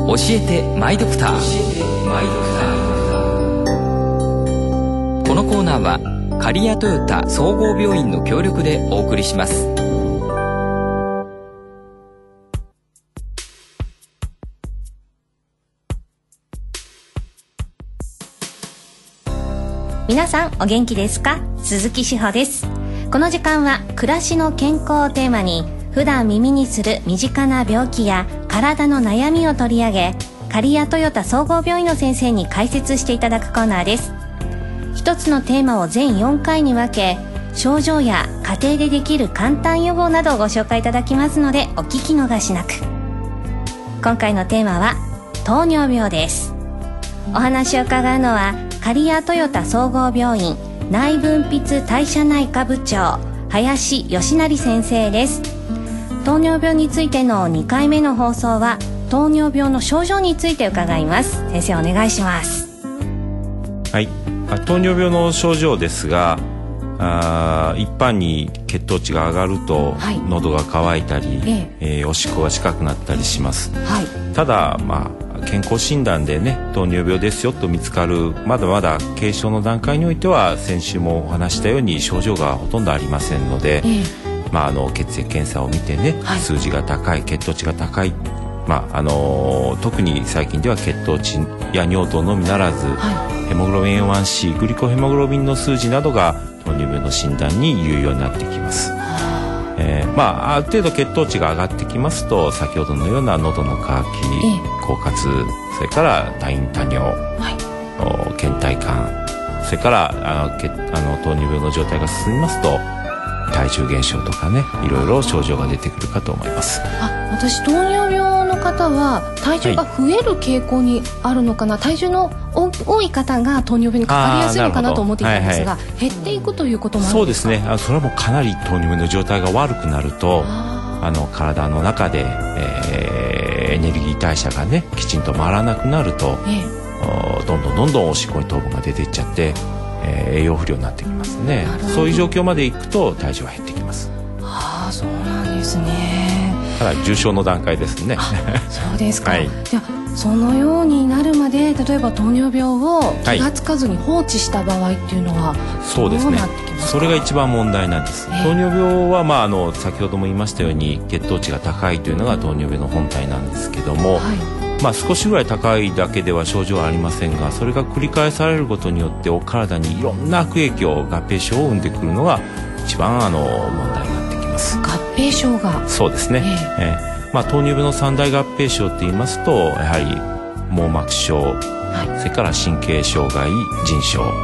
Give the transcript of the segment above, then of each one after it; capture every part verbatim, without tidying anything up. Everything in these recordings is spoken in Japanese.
教えてマイドクター。このコーナーは刈谷トヨタ総合病院の協力でお送りします。 皆さんお元気ですか？鈴木志保です。この時間は暮らしの健康をテーマに、普段耳にする身近な病気や体の悩みを取り上げ、刈谷トヨタ総合病院の先生に解説していただくコーナーです。一つのテーマを全よんかいに分け、症状や家庭でできる簡単予防などをご紹介いただきますので、お聞き逃しなく。今回のテーマは糖尿病です。お話を伺うのは刈谷トヨタ総合病院内分泌代謝内科部長、林義成先生です。糖尿病についてのにかいめの放送は、糖尿病の症状について伺います。先生、お願いします。 はい、糖尿病の症状ですが、あ一般に血糖値が上がると、はい、喉が渇いたり、えええー、おしっこが近くなったりします、はい、ただ、まあ、健康診断でね、糖尿病ですよと見つかるまだまだ軽症の段階においては、先週もお話したように症状がほとんどありませんので、ええまあ、あの血液検査を見てね、はい、数字が高い、血糖値が高い、まああのー、特に最近では血糖値や尿糖のみならず、はい、ヘモグロビン エーワンシー、グリコヘモグロビンの数字などが糖尿病の診断に有用になってきます。えーまあ、ある程度血糖値が上がってきますと、先ほどのような喉の渇き、狡猾、それから多飲多尿、はい、倦怠感、それからあの血あの糖尿病の状態が進みますと、体重減少とかね、いろいろ症状が出てくるかと思います。 あ、私糖尿病の方は体重が増える傾向にあるのかな、はい、体重の多い方が糖尿病にかかりやすいのかなと思っていたんですが、はいはい、減っていくということもあるんですか？そうですね、 あそれはもうかなり糖尿病の状態が悪くなると、ああの体の中で、えー、エネルギー代謝がねきちんと回らなくなると、ええ、どんどんどんどんおしっこに糖分が出ていっちゃって、えー、栄養不良になってきますね。そういう状況までいくと体重は減ってきます。 ああ、そうなんですね。 ただ重症の段階ですね。 そうですか、はい、 じゃそのようになるまで、例えば糖尿病を気がつかずに放置した場合っていうのは、はい、どうなってきますか？そうですね、 それが一番問題なんです、えー、糖尿病は、まあ、あの先ほども言いましたように血糖値が高いというのが糖尿病の本体なんですけども、はい、まあ、少しぐらい高いだけでは症状はありませんが、それが繰り返されることによってお体にいろんな悪影響、合併症を生んでくるのが一番あの問題になってきます。 合併症が、 そうですね、えーえーまあ、糖尿病の三大合併症って言いますと、やはり網膜症、はい、それから神経障害、腎症、はい、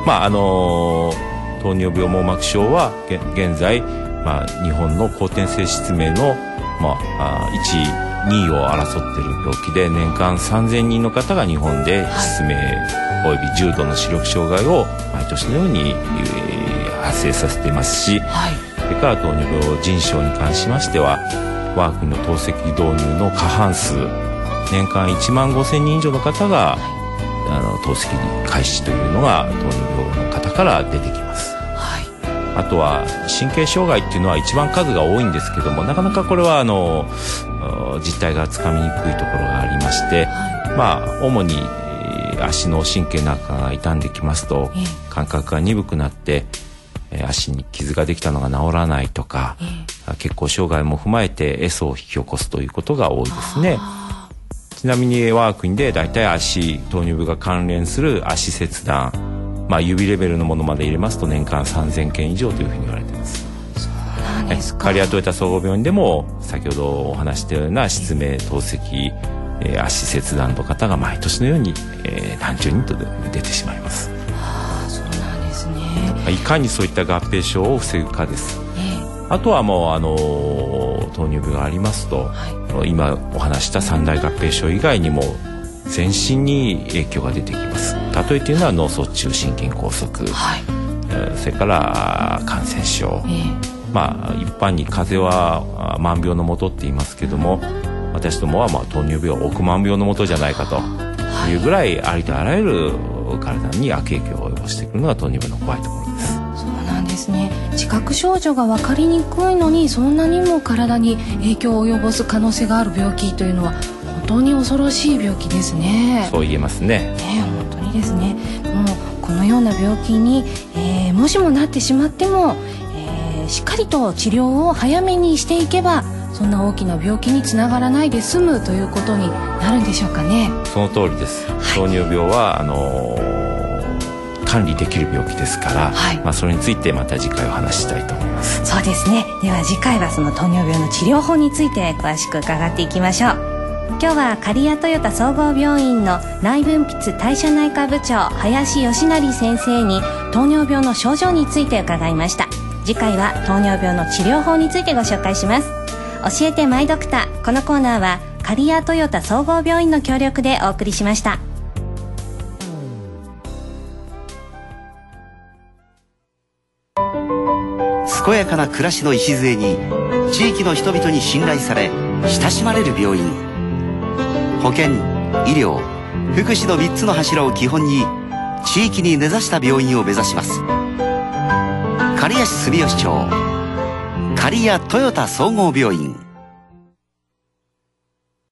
まああのー、糖尿病網膜症は現在、まあ、日本の後天性失明の、まあ、いちいにいを争っている病気で、年間さんぜんにんの方が日本で失明、はい、および重度の視力障害を毎年のように、えー、発生させていますし、はい、それから糖尿病腎症に関しましては、我が国の透析導入の過半数、年間いちまんごせんにん以上の方が、はい、あの透析開始というのが糖尿病の方から出てきます、はい、あとは神経障害っていうのは一番数が多いんですけども、なかなかこれはあの実態がつかみにくいところがありまして、はい、まあ主に、えー、足の神経なんかが傷んできますと、えー、感覚が鈍くなって、えー、足に傷ができたのが治らないとか、えー、血行障害も踏まえてエソを引き起こすということが多いですね。ちなみに我が国でだいたい足糖尿病が関連する足切断、まあ、指レベルのものまで入れますと年間さんぜんけん以上というふうに言われています。 そうなんですか。 刈谷トヨタ総合病院でも先ほどお話したような失明、透析、えー、足切断の方が毎年のように、えー、単純にと出てしまいます。 ああ、そうなんですね。 いかにそういった合併症を防ぐかです、えー、あとはもうあのー、糖尿病がありますと、はい、今お話した三大合併症以外にも全身に影響が出てきます。例えというのは脳卒中、心筋梗塞、はい、それから感染症、えー、まあ一般に風邪は万病のもとって言いますけども、私どもはまあ糖尿病は億万病のもとじゃないかというぐらい、ありとあらゆる体に悪影響を及ぼしてくるのが糖尿病の怖いところです。 そうなんですね。自覚症状が分かりにくいのに、そんなにも体に影響を及ぼす可能性がある病気というのは本当に恐ろしい病気ですね。 そう言えますね。 ね、本当にですね。もうこのような病気に、えー、もしもなってしまっても、えー、しっかりと治療を早めにしていけば、そんな大きな病気につながらないで済むということになるんでしょうかね。 その通りです。糖尿病はあのー、管理できる病気ですから、はい、まあ、それについてまた次回お話ししたいと思います。 そうですね。では次回はその糖尿病の治療法について詳しく伺っていきましょう。今日は刈谷トヨタ総合病院の内分泌代謝内科部長林義成先生に糖尿病の症状について伺いました。次回は糖尿病の治療法についてご紹介します。教えてマイドクター。このコーナーは刈谷トヨタ総合病院の協力でお送りしました。 健やかな暮らしの礎に地域の人々に信頼され親しまれる病院。保健、医療、福祉のみっつの柱を基本に地域に根ざした病院を目指します。刈谷市住吉町刈谷トヨタ総合病院。